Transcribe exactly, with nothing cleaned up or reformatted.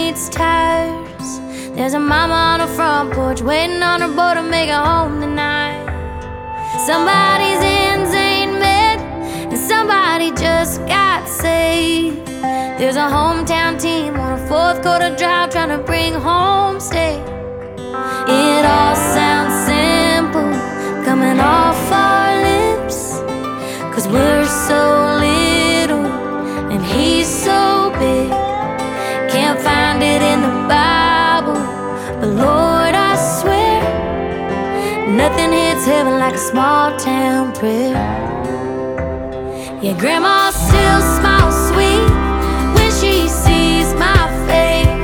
needs tires. There's a mama on the front porch waiting on her boy to make it home tonight. Somebody's ends ain't met, and somebody just got saved. There's a hometown team on a fourth quarter drive trying to bring home state. It all sounds simple coming off our lips, 'cause we're so little and he's so big. Can't find it in the Bible, but Lord, I swear nothing hits heaven like a small town prayer. Yeah, Grandma still smiles